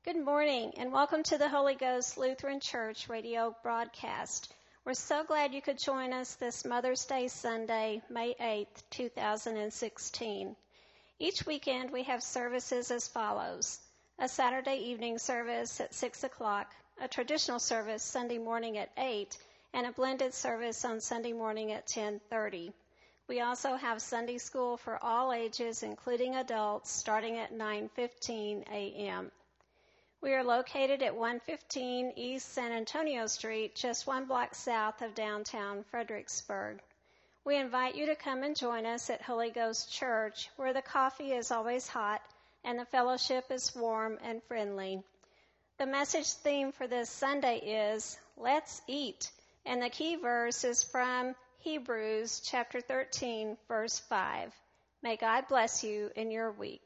Good morning and welcome to the Holy Ghost Lutheran Church radio broadcast. We're so glad you could join us this Mother's Day Sunday, May 8th, 2016. Each weekend we have services as follows: a Saturday evening service at 6 o'clock, a traditional service Sunday morning at 8, and a blended service on Sunday morning at 10:30. We also have Sunday school for all ages, including adults, starting at 9:15 a.m. We are located at 115 East San Antonio Street, just one block south of downtown Fredericksburg. We invite you to come and join us at Holy Ghost Church, where the coffee is always hot and the fellowship is warm and friendly. The message theme for this Sunday is, Let's Eat, and the key verse is from Hebrews chapter 13, verse 5. May God bless you in your week.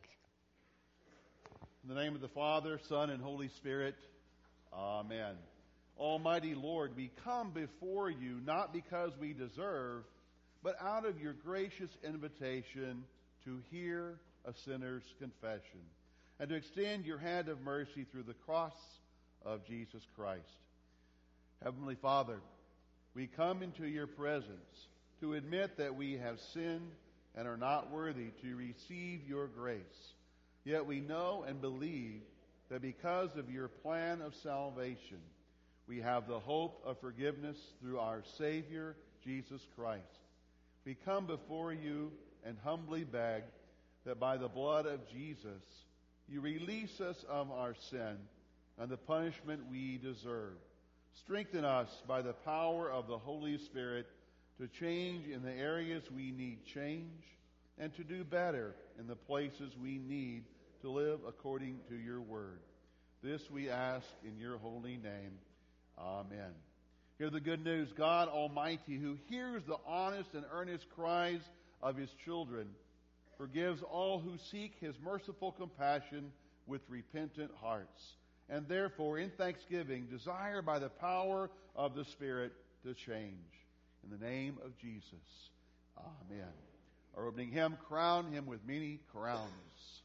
In the name of the Father, Son, and Holy Spirit, Amen. Almighty Lord, we come before you not because we deserve, but out of your gracious invitation to hear a sinner's confession and to extend your hand of mercy through the cross of Jesus Christ. Heavenly Father, we come into your presence to admit that we have sinned and are not worthy to receive your grace. Yet we know and believe that because of your plan of salvation, we have the hope of forgiveness through our Savior, Jesus Christ. We come before you and humbly beg that by the blood of Jesus, you release us of our sin and the punishment we deserve. Strengthen us by the power of the Holy Spirit to change in the areas we need change and to do better in the places we need to live according to your word. This we ask in your holy name. Amen. Hear the good news. God Almighty, who hears the honest and earnest cries of his children, forgives all who seek his merciful compassion with repentant hearts, and therefore in thanksgiving desire by the power of the Spirit to change. In the name of Jesus. Amen. Our opening hymn, Crown Him with Many Crowns.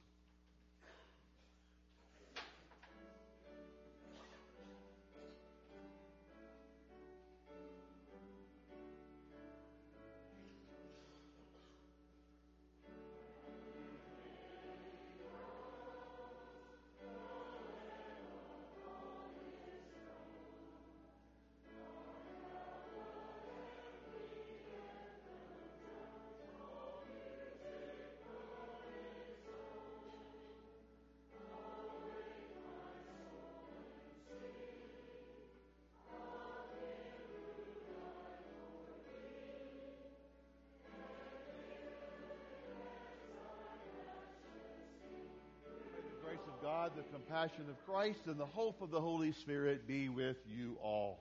Of God, the compassion of Christ, and the hope of the Holy Spirit be with you all.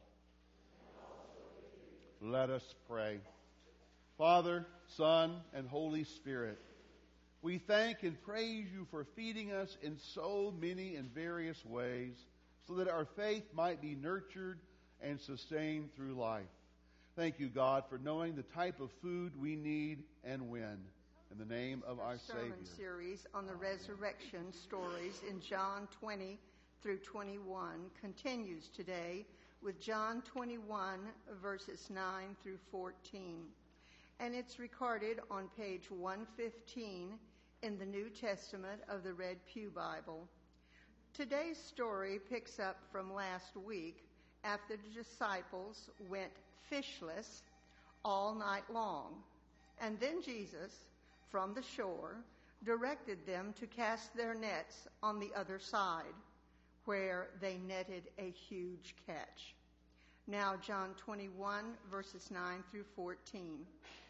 Let us pray. Father, Son, and Holy Spirit, we thank and praise you for feeding us in so many and various ways so that our faith might be nurtured and sustained through life. Thank you, God, for knowing the type of food we need and when. In the name of our Savior. Sermon series on the resurrection stories in John 20 through 21 continues today with John 21 verses 9 through 14. And it's recorded on page 115 in the New Testament of the Red Pew Bible. Today's story picks up from last week after the disciples went fishless all night long. And then Jesus, from the shore, directed them to cast their nets on the other side, where they netted a huge catch. Now, John 21, verses 9 through 14.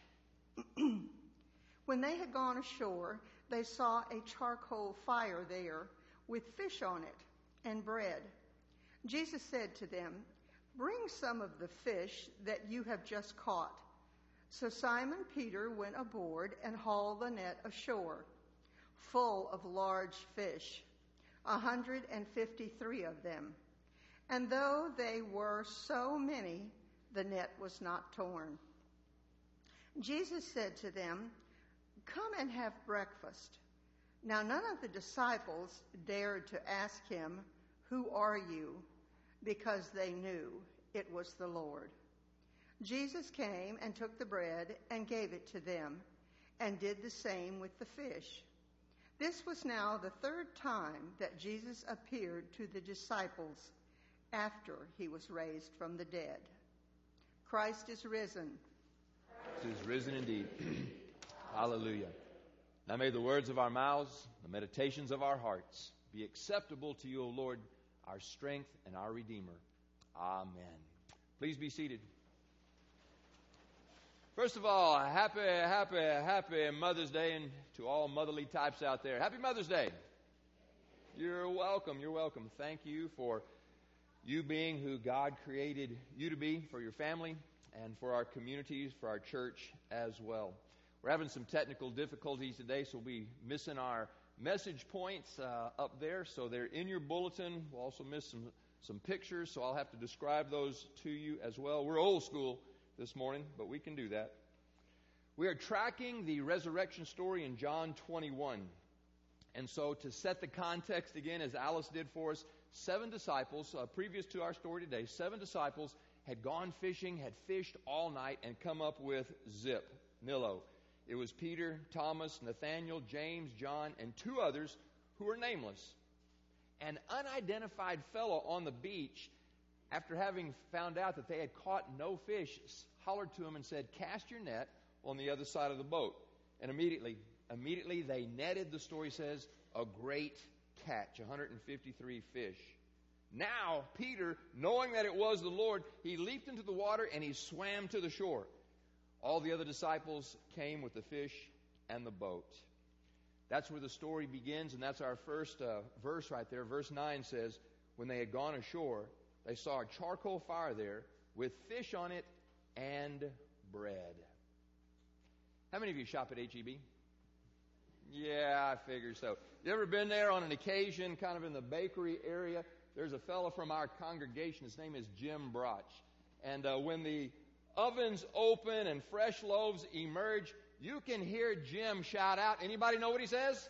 When they had gone ashore, they saw a charcoal fire there, with fish on it and bread. Jesus said to them, "Bring some of the fish that you have just caught." So Simon Peter went aboard and hauled the net ashore, full of large fish, 153 of them. And though they were so many, the net was not torn. Jesus said to them, "Come and have breakfast." Now none of the disciples dared to ask him, "Who are you?" because they knew it was the Lord. Jesus came and took the bread and gave it to them, and did the same with the fish. This was now the third time that Jesus appeared to the disciples after he was raised from the dead. Christ is risen. Christ is risen indeed. Hallelujah. Now may the words of our mouths, the meditations of our hearts be acceptable to you, O Lord, our strength and our Redeemer. Amen. Please be seated. First of all, happy Mother's Day, and to all motherly types out there. Happy Mother's Day. You're welcome. You're welcome. Thank you for you being who God created you to be, for your family and for our communities, for our church as well. We're having some technical difficulties today, so we'll be missing our message points up there. So they're in your bulletin. We'll also miss some pictures, so I'll have to describe those to you as well. We're old school this morning, but we can do that. We are tracking the resurrection story in John 21. And so to set the context again, as Alice did for us, 7 disciples, previous to our story today, 7 disciples had gone fishing, had fished all night, and come up with zip, Nilo. It was Peter, Thomas, Nathaniel, James, John, and 2 others who were nameless. An unidentified fellow on the beach, after having found out that they had caught no fish, hollered to him and said, "Cast your net on the other side of the boat." And immediately they netted, the story says, a great catch, 153 fish. Now, Peter, knowing that it was the Lord, he leaped into the water and he swam to the shore. All the other disciples came with the fish and the boat. That's where the story begins, and that's our first verse right there. Verse 9 says, when they had gone ashore, they saw a charcoal fire there with fish on it and bread. How many of you shop at H-E-B? Yeah, I figured so. You ever been there on an occasion, kind of in the bakery area? There's a fellow from our congregation. His name is Jim Broch. And when the ovens open and fresh loaves emerge, you can hear Jim shout out. Anybody know what he says?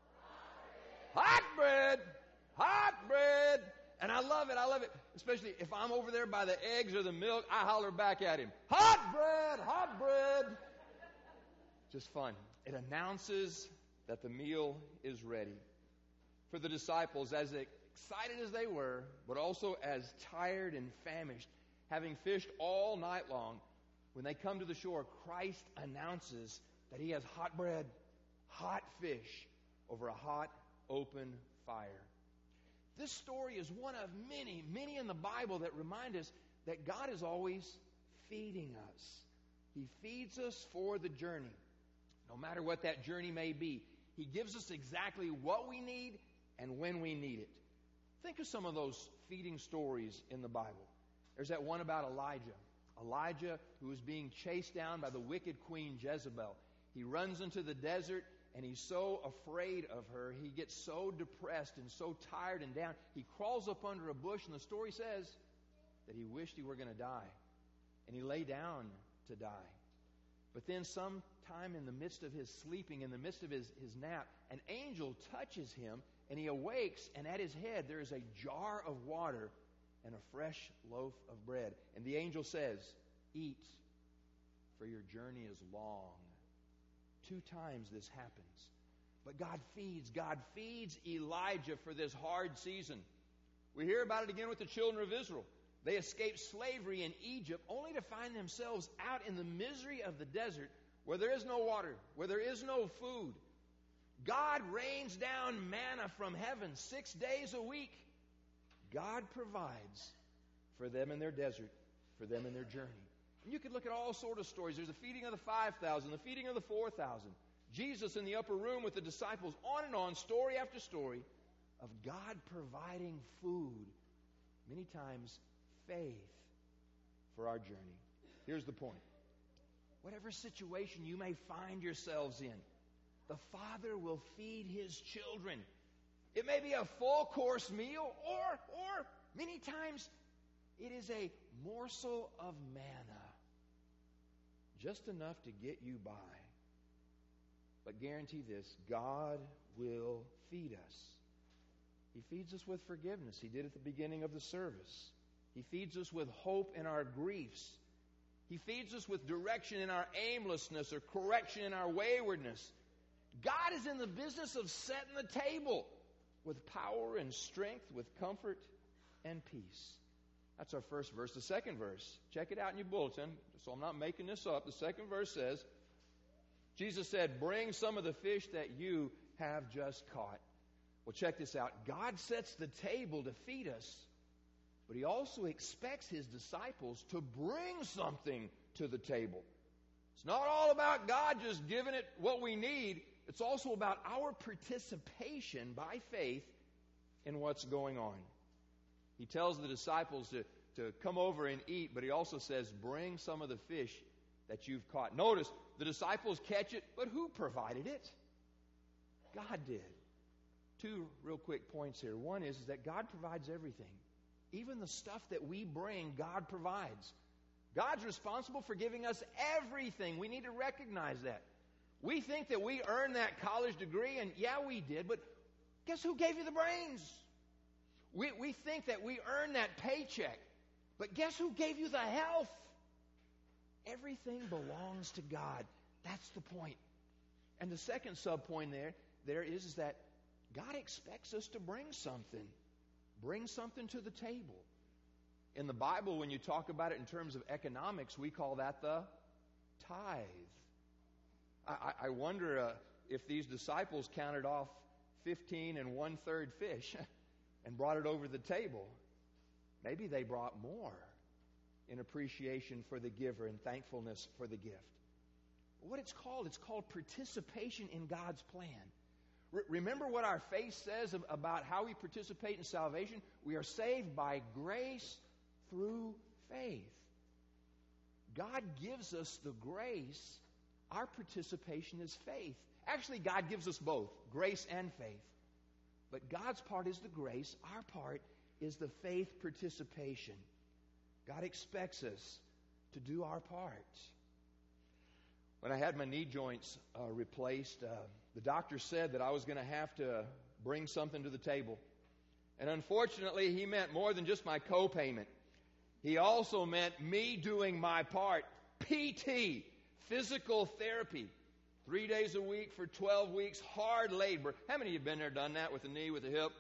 Hot bread! Hot bread! And I love it. Especially if I'm over there by the eggs or the milk, I holler back at him. Hot bread! Hot bread! Just fun. It announces that the meal is ready. For the disciples, as excited as they were, but also as tired and famished, having fished all night long, when they come to the shore, Christ announces that he has hot bread, hot fish, over a hot, open fire. This story is one of many in the Bible that remind us that God is always feeding us. He feeds us for the journey. No matter what that journey may be, he gives us exactly what we need and when we need it. Think of some of those feeding stories in the Bible. There's that one about Elijah who is being chased down by the wicked queen Jezebel. He runs into the desert and he's so afraid of her. He gets so depressed and so tired and down. He crawls up under a bush, and the story says that he wished he were going to die. And he lay down to die. But then sometime in the midst of his sleeping, in the midst of his nap, an angel touches him, and he awakes, and at his head there is a jar of water and a fresh loaf of bread. And the angel says, "Eat, for your journey is long." 2 times this happens. But God feeds Elijah for this hard season. We hear about it again with the children of Israel. They escaped slavery in Egypt only to find themselves out in the misery of the desert where there is no water, where there is no food. God rains down manna from heaven 6 days a week. God provides for them in their desert, for them in their journey. And you could look at all sorts of stories. There's the feeding of the 5,000, the feeding of the 4,000. Jesus in the upper room with the disciples, on and on, story after story of God providing food, many times faith, for our journey. Here's the point. Whatever situation you may find yourselves in, the Father will feed His children. It may be a full-course meal, or many times it is a morsel of manna, just enough to get you by. But guarantee this, God will feed us. He feeds us with forgiveness. He did at the beginning of the service. He feeds us with hope in our griefs. He feeds us with direction in our aimlessness or correction in our waywardness. God is in the business of setting the table with power and strength, with comfort and peace. That's our first verse. The second verse, check it out in your bulletin, so I'm not making this up. The second verse says, Jesus said, bring some of the fish that you have just caught. Well, check this out. God sets the table to feed us, but He also expects His disciples to bring something to the table. It's not all about God just giving it what we need. It's also about our participation by faith in what's going on. He tells the disciples to come over and eat, but He also says, bring some of the fish that you've caught. Notice, the disciples catch it, but who provided it? God did. Two real quick points here. One is that God provides everything. Even the stuff that we bring, God provides. God's responsible for giving us everything. We need to recognize that. We think that we earned that college degree, and yeah, we did, but guess who gave you the brains? We think that we earned that paycheck, but guess who gave you the health? Everything belongs to God. That's the point. And the second sub-point there is that God expects us to bring something. Bring something to the table. In the Bible, when you talk about it in terms of economics, we call that the tithe. I wonder if these disciples counted off 15 1/3 fish and brought it over the table. Maybe they brought more in appreciation for the giver and thankfulness for the gift. What it's called participation in God's plan. Remember what our faith says about how we participate in salvation? We are saved by grace through faith. God gives us the grace. Our participation is faith. Actually, God gives us both, grace and faith. But God's part is the grace. Our part is the faith participation. God expects us to do our part. When I had my knee joints replaced, the doctor said that I was going to have to bring something to the table. And unfortunately, he meant more than just my co-payment. He also meant me doing my part. PT, physical therapy. 3 days a week for 12 weeks, hard labor. How many of you have been there, done that with the knee, with the hip?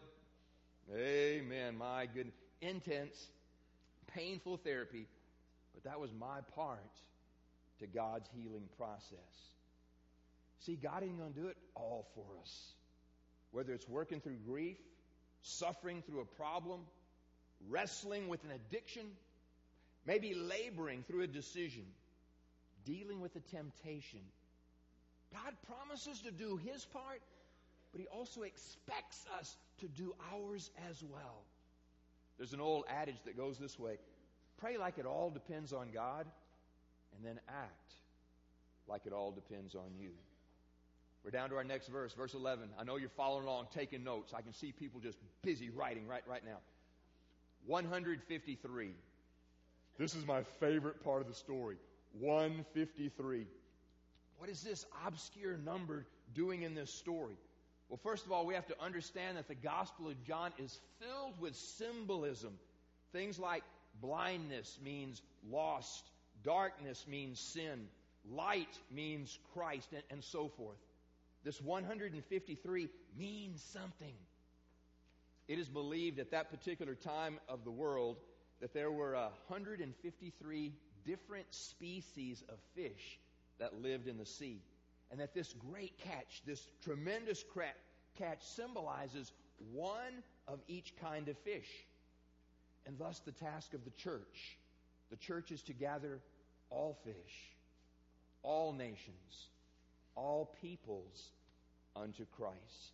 Amen, my goodness. Intense, painful therapy. But that was my part to God's healing process. See, God ain't going to do it all for us. Whether it's working through grief, suffering through a problem, wrestling with an addiction, maybe laboring through a decision, dealing with a temptation. God promises to do His part, but He also expects us to do ours as well. There's an old adage that goes this way: pray like it all depends on God, and then act like it all depends on you. We're down to our next verse, verse 11. I know you're following along, taking notes. I can see people just busy writing right now. 153. This is my favorite part of the story. 153. What is this obscure number doing in this story? Well, first of all, we have to understand that the Gospel of John is filled with symbolism. Things like blindness means lost, darkness means sin, light means Christ, and so forth. This 153 means something. It is believed at that particular time of the world that there were 153 different species of fish that lived in the sea. And that this great catch, this tremendous catch, symbolizes one of each kind of fish. And thus the task of the church. The church is to gather all fish, all nations, all peoples unto Christ.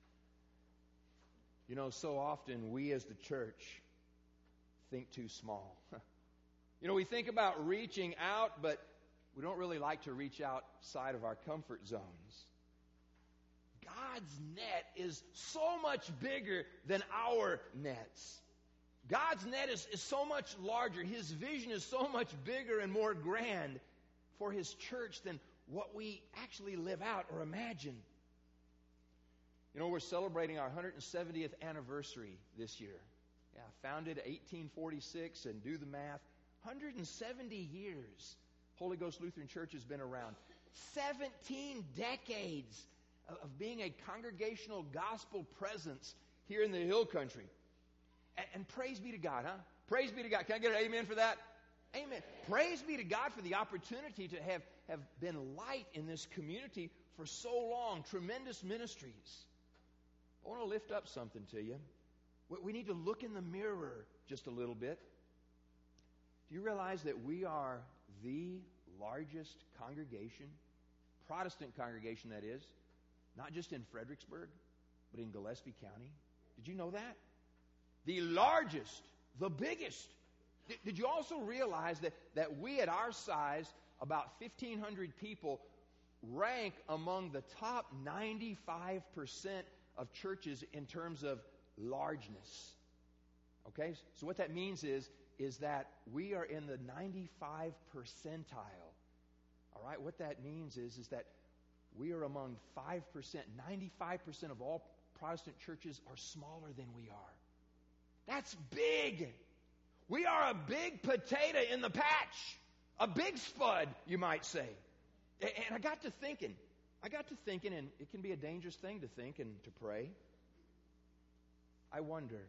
You know, so often we as the church think too small. You know, we think about reaching out, but we don't really like to reach outside of our comfort zones. God's net is so much bigger than our nets. God's net is so much larger. His vision is so much bigger and more grand for His church than what we actually live out or imagine. You know, we're celebrating our 170th anniversary this year. Yeah, founded 1846, and do the math, 170 years Holy Ghost Lutheran Church has been around. 17 decades of being a congregational gospel presence here in the Hill Country. And praise be to God, huh? Praise be to God. Can I get an amen for that? Amen. Praise be to God for the opportunity to have been light in this community for so long. Tremendous ministries. I want to lift up something to you. We need to look in the mirror just a little bit. Do you realize that we are the largest congregation, Protestant congregation that is, not just in Fredericksburg, but in Gillespie County? Did you know that? The largest, the biggest. Did you also realize that we at our size, about 1,500 people, rank among the top 95% of churches in terms of largeness? Okay? So what that means is that we are in the 95 percentile. All right? What that means is that we are among 5%. 95% of all Protestant churches are smaller than we are. That's big. We are a big potato in the patch. A big spud, you might say. And I got to thinking, and it can be a dangerous thing to think and to pray. I wonder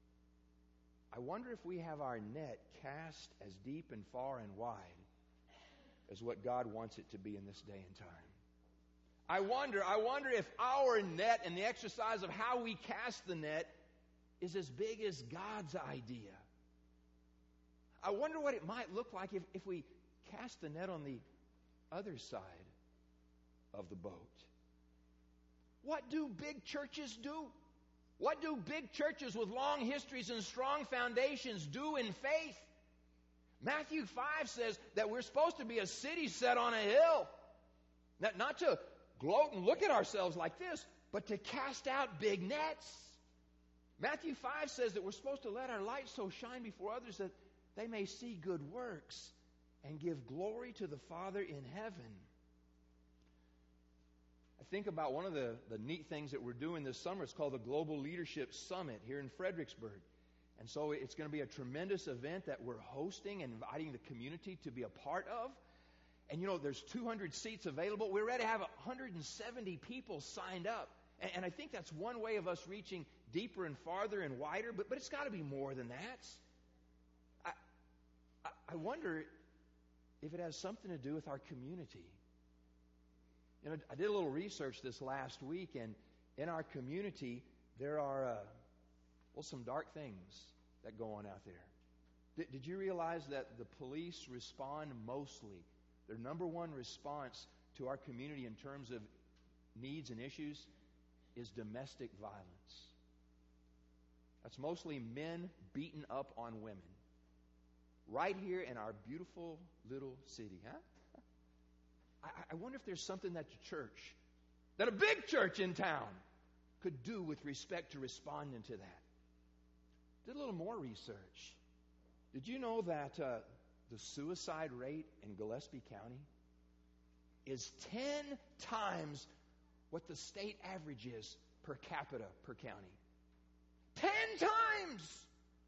if we have our net cast as deep and far and wide as what God wants it to be in this day and time. I wonder if our net and the exercise of how we cast the net is as big as God's idea. I wonder what it might look like if we cast the net on the other side of the boat. What do big churches do? What do big churches with long histories and strong foundations do in faith? Matthew 5 says that we're supposed to be a city set on a hill. Not to gloat and look at ourselves like this, but to cast out big nets. Matthew 5 says that we're supposed to let our light so shine before others that they may see good works and give glory to the Father in heaven. I think about one of the neat things that we're doing this summer. It's called the Global Leadership Summit here in Fredericksburg. And so it's going to be a tremendous event that we're hosting and inviting the community to be a part of. And, you know, there's 200 seats available. We already have 170 people signed up. And I think that's one way of us reaching deeper and farther and wider. But it's got to be more than that. I wonder if it has something to do with our community. You know, I did a little research this last week, and in our community, there are, some dark things that go on out there. Did you realize that the police respond mostly, their number one response to our community in terms of needs and issues is domestic violence? That's mostly men beating up on women. Right here in our beautiful little city, huh? I wonder if there's something that the church, that a big church in town, could do with respect to responding to that. Did a little more research. Did you know that the suicide rate in Gillespie County is 10 times what the state average is per capita per county? 10 times!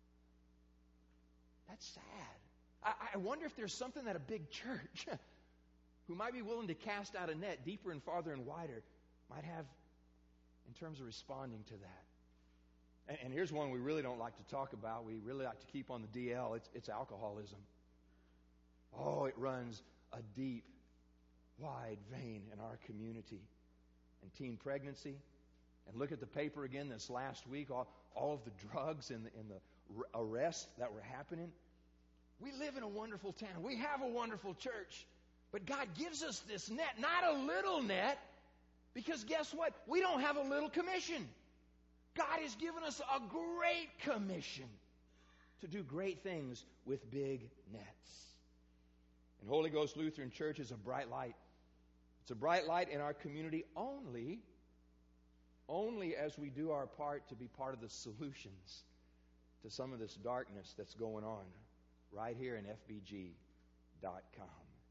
That's sad. I wonder if there's something that a big church who might be willing to cast out a net deeper and farther and wider might have in terms of responding to that. And here's one we really don't like to talk about. We really like to keep on the DL. It's alcoholism. Oh, it runs a deep, wide vein in our community. And teen pregnancy. And look at the paper again this last week, all of the drugs and the arrests that were happening. We live in a wonderful town. We have a wonderful church. But God gives us this net, not a little net, because guess what? We don't have a little commission. God has given us a great commission to do great things with big nets. And Holy Ghost Lutheran Church is a bright light. It's a bright light in our community only as we do our part to be part of the solutions to some of this darkness that's going on right here in FBG.com.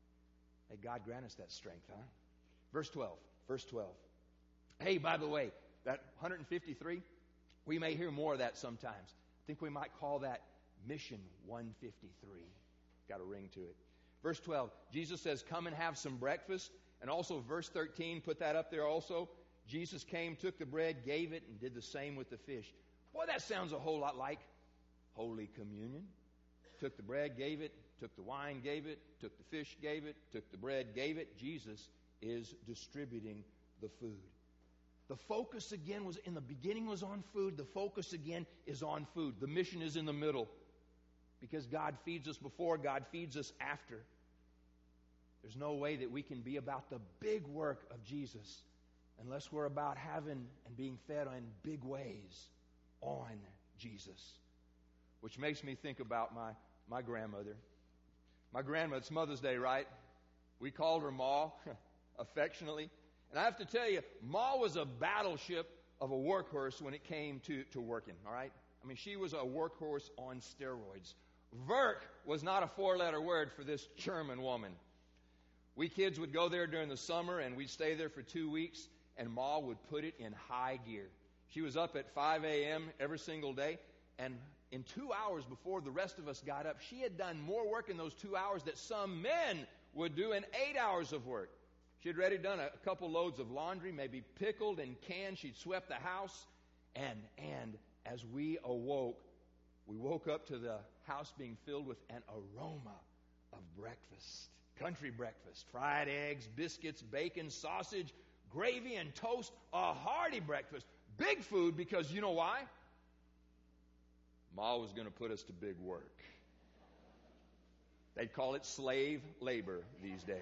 May God grant us that strength, huh? Verse 12. Hey, by the way, that 153, we may hear more of that sometimes. I think we might call that Mission 153. Got a ring to it. Verse 12, Jesus says, come and have some breakfast. And also verse 13, put that up there also. Jesus came, took the bread, gave it, and did the same with the fish. Boy, that sounds a whole lot like Holy Communion. Took the bread, gave it, took the wine, gave it, took the fish, gave it, took the bread, gave it. Jesus is distributing the food. The focus again was, in the beginning was on food. The focus again is on food. The mission is in the middle. Because God feeds us before, God feeds us after. There's no way that we can be about the big work of Jesus unless we're about having and being fed in big ways on Jesus. Which makes me think about my grandmother. My grandmother, it's Mother's Day, right? We called her Ma, affectionately. And I have to tell you, Ma was a battleship of a workhorse when it came to working, all right? I mean, she was a workhorse on steroids. Work was not a four-letter word for this German woman. We kids would go there during the summer, and we'd stay there for 2 weeks, and Ma would put it in high gear. She was up at 5 a.m. every single day, and in 2 hours before the rest of us got up, she had done more work in those 2 hours that some men would do in 8 hours of work. She had already done a couple loads of laundry, maybe pickled and canned. She'd swept the house, and as we awoke, we woke up to the house being filled with an aroma of breakfast. Country breakfast. Fried eggs, biscuits, bacon, sausage, gravy, and toast. A hearty breakfast. Big food because you know why? Ma was going to put us to big work. They'd call it slave labor these days.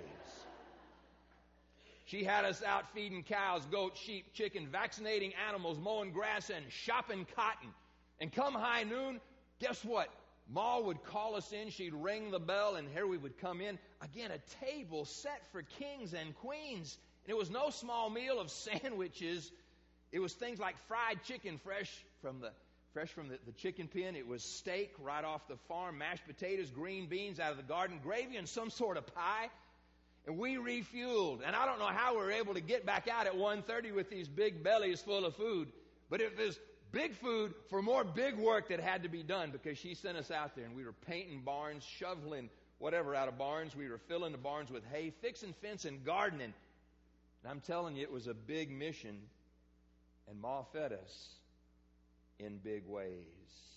She had us out feeding cows, goats, sheep, chicken, vaccinating animals, mowing grass, and shopping cotton. And come high noon, guess what? Ma would call us in, she'd ring the bell, and here we would come in. Again, a table set for kings and queens. And it was no small meal of sandwiches. It was things like fried chicken fresh from the chicken pen. It was steak right off the farm, mashed potatoes, green beans out of the garden, gravy, and some sort of pie. And we refueled. And I don't know how we were able to get back out at 1:30 with these big bellies full of food. But it was big food for more big work that had to be done because she sent us out there. And we were painting barns, shoveling whatever out of barns. We were filling the barns with hay, fixing fence, and gardening. And I'm telling you, it was a big mission. And Ma fed us in big ways.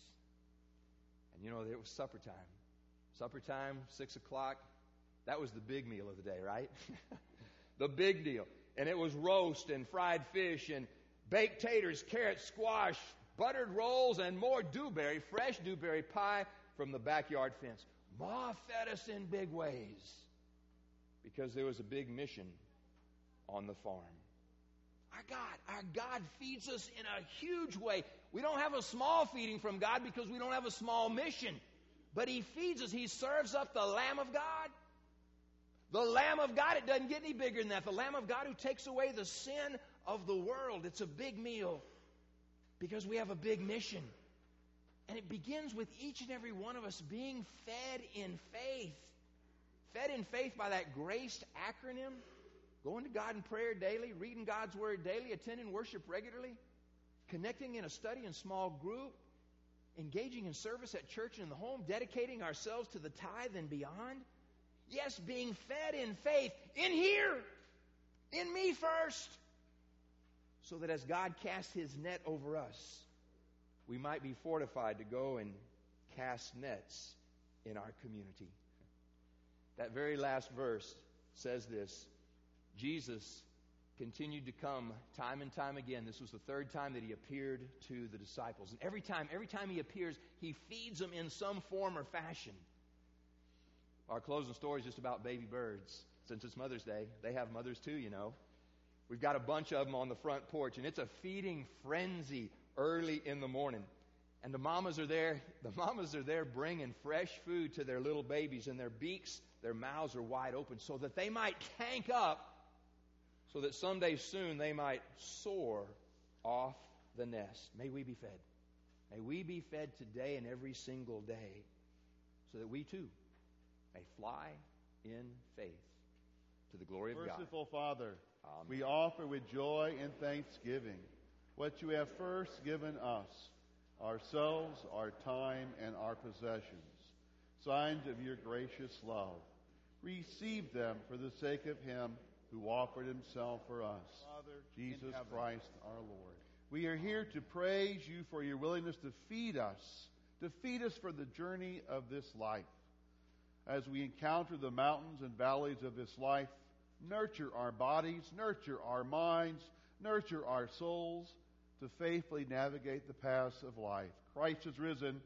And you know, it was supper time. Supper time, 6 o'clock. That was the big meal of the day, right? The big deal. And it was roast and fried fish and baked taters, carrots, squash, buttered rolls, and more dewberry, fresh dewberry pie from the backyard fence. Ma fed us in big ways because there was a big mission on the farm. Our God feeds us in a huge way. We don't have a small feeding from God because we don't have a small mission. But He feeds us. He serves up the Lamb of God. The Lamb of God, it doesn't get any bigger than that. The Lamb of God who takes away the sin of the world. It's a big meal because we have a big mission. And it begins with each and every one of us being fed in faith. Fed in faith by that GRACE acronym. Going to God in prayer daily, reading God's Word daily, attending worship regularly, connecting in a study and small group, engaging in service at church and in the home, dedicating ourselves to the tithe and beyond. Yes, being fed in faith in here, in me first, so that as God casts His net over us, we might be fortified to go and cast nets in our community. That very last verse says this. Jesus continued to come time and time again. This was the third time that He appeared to the disciples. And every time He appears, He feeds them in some form or fashion. Our closing story is just about baby birds. Since it's Mother's Day, they have mothers too, you know. We've got a bunch of them on the front porch, and it's a feeding frenzy early in the morning. And the mamas are there bringing fresh food to their little babies, and their beaks, their mouths are wide open so that they might tank up, so that someday soon they might soar off the nest. May we be fed. May we be fed today and every single day so that we too may fly in faith to the glory of God. Merciful Father, Amen. we offer with joy and thanksgiving what you have first given us, ourselves, our time, and our possessions, signs of your gracious love. Receive them for the sake of him who offered himself for us, Father, Jesus Christ our Lord. We are here to praise you for your willingness to feed us for the journey of this life. As we encounter the mountains and valleys of this life, nurture our bodies, nurture our minds, nurture our souls to faithfully navigate the paths of life. Christ is risen.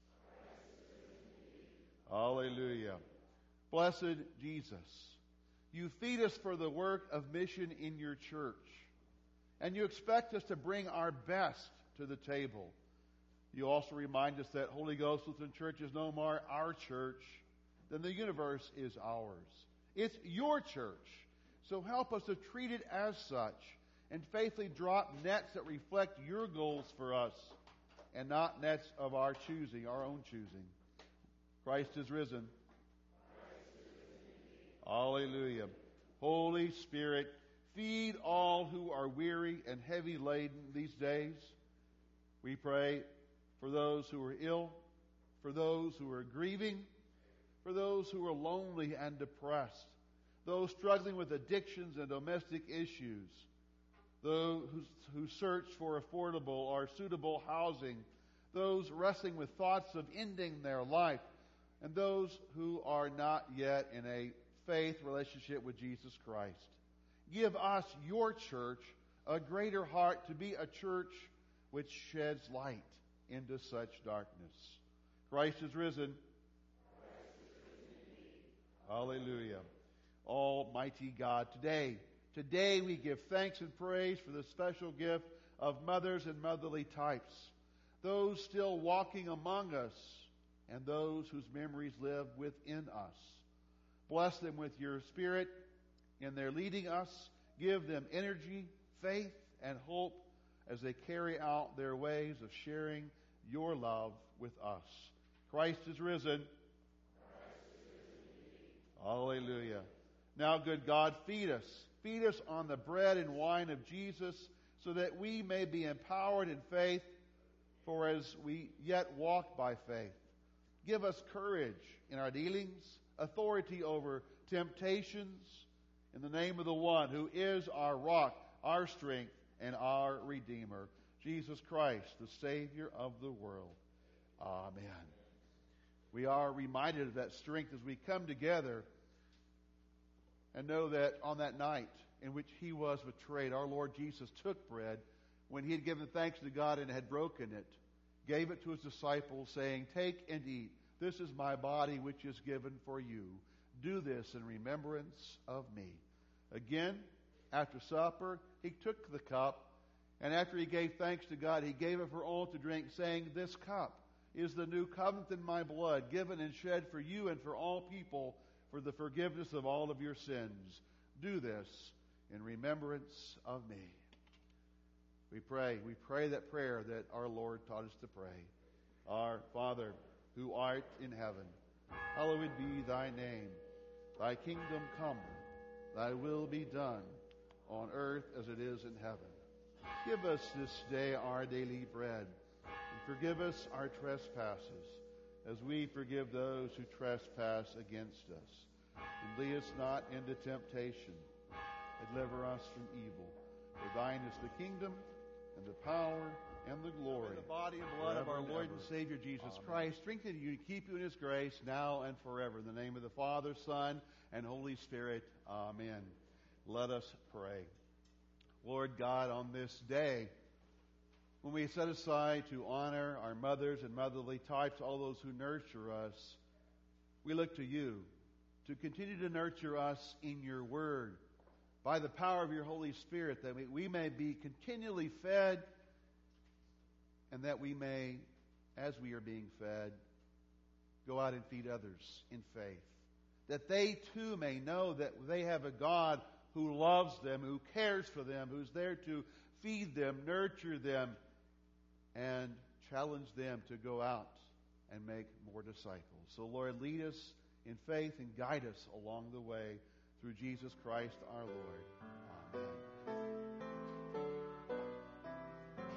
Hallelujah. Blessed Jesus, you feed us for the work of mission in your church, and you expect us to bring our best to the table. You also remind us that Holy Ghost Lutheran Church is no more our church than the universe is ours. It's your church. So help us to treat it as such and faithfully drop nets that reflect your goals for us and not nets of our choosing, our own choosing. Christ is risen. Hallelujah. Holy Spirit, feed all who are weary and heavy laden these days. We pray for those who are ill, for those who are grieving, for those who are lonely and depressed, those struggling with addictions and domestic issues, those who search for affordable or suitable housing, those wrestling with thoughts of ending their life, and those who are not yet in a faith relationship with Jesus Christ. Give us, your church, a greater heart to be a church which sheds light into such darkness. Christ is risen. Hallelujah. Almighty God, today we give thanks and praise for the special gift of mothers and motherly types, those still walking among us and those whose memories live within us. Bless them with your Spirit in their leading us. Give them energy, faith, and hope as they carry out their ways of sharing your love with us. Christ is risen. Hallelujah. Now, good God, feed us. Feed us on the bread and wine of Jesus so that we may be empowered in faith, for as we yet walk by faith. Give us courage in our dealings, authority over temptations, in the name of the one who is our rock, our strength, and our Redeemer, Jesus Christ, the Savior of the world. Amen. We are reminded of that strength as we come together and know that on that night in which he was betrayed, our Lord Jesus took bread when he had given thanks to God and had broken it, gave it to his disciples, saying, "Take and eat. This is my body which is given for you. Do this in remembrance of me." Again, after supper, he took the cup, and after he gave thanks to God, he gave it for all to drink, saying, "This cup is the new covenant in my blood, given and shed for you and for all people for the forgiveness of all of your sins. Do this in remembrance of me." We pray that prayer that our Lord taught us to pray. Our Father, who art in heaven, hallowed be thy name. Thy kingdom come, thy will be done, on earth as it is in heaven. Give us this day our daily bread, and forgive us our trespasses, as we forgive those who trespass against us. And lead us not into temptation, but deliver us from evil. For thine is the kingdom, and the power, and the glory. The body and blood of our Lord and Savior Jesus Christ strengthen you and keep you in his grace now and forever. In the name of the Father, Son, and Holy Spirit. Amen. Let us pray. Lord God, on this day, when we set aside to honor our mothers and motherly types, all those who nurture us, we look to you to continue to nurture us in your word by the power of your Holy Spirit, that we may be continually fed, and that we may, as we are being fed, go out and feed others in faith. That they too may know that they have a God who loves them, who cares for them, who's there to feed them, nurture them, and challenge them to go out and make more disciples. So, Lord, lead us in faith and guide us along the way through Jesus Christ our Lord. Amen.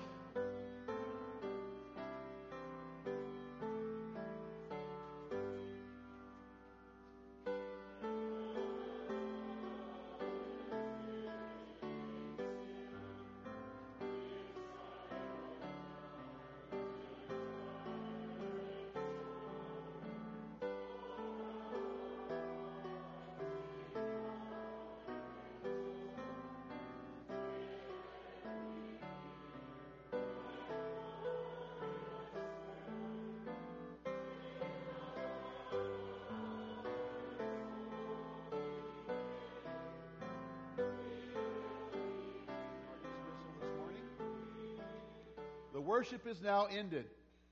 worship is now ended.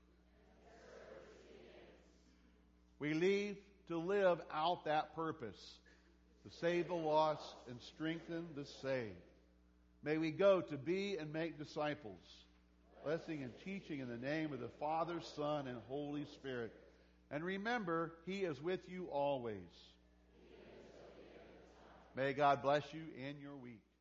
We leave to live out that purpose, to save the lost and strengthen the saved. May we go to be and make disciples, blessing and teaching in the name of the Father, Son, and Holy Spirit. And remember, He is with you always. May God bless you in your week.